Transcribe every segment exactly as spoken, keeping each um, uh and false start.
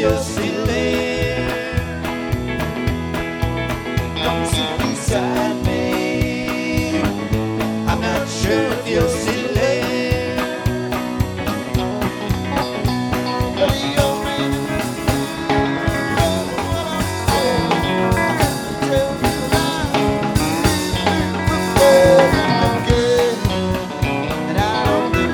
you're still there. Come sit beside me. I'm not sure if you're still there. But you only know what I'm saying. Tell me that I'm good, and I don't do.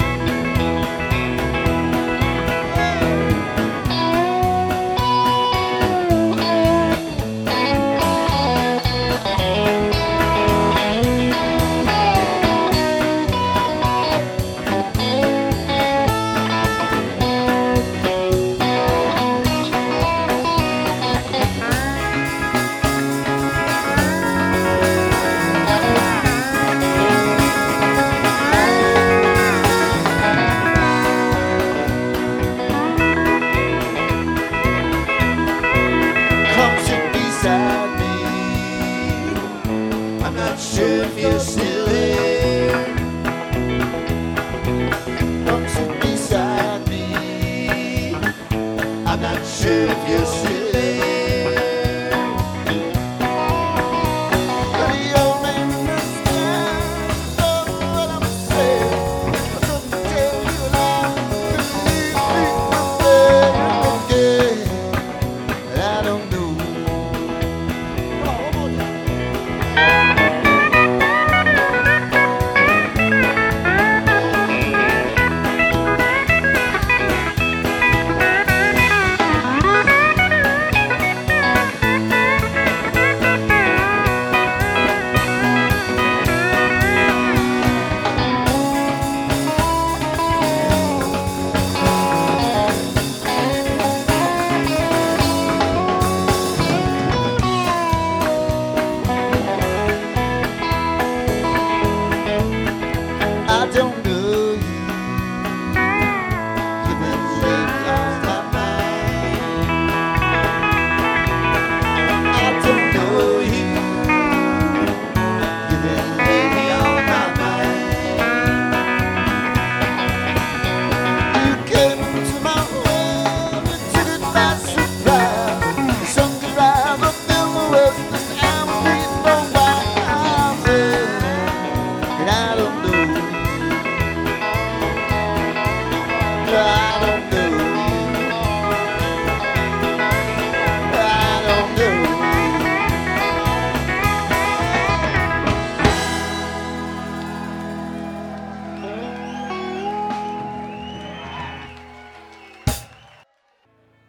Come sit beside me. I'm not sure if you're still there. Come sit beside me. I'm not sure if you're still there. But you only understand what I'm saying. I couldn't tell you that I believe me, but I don't know. Come on, one more time. I don't know.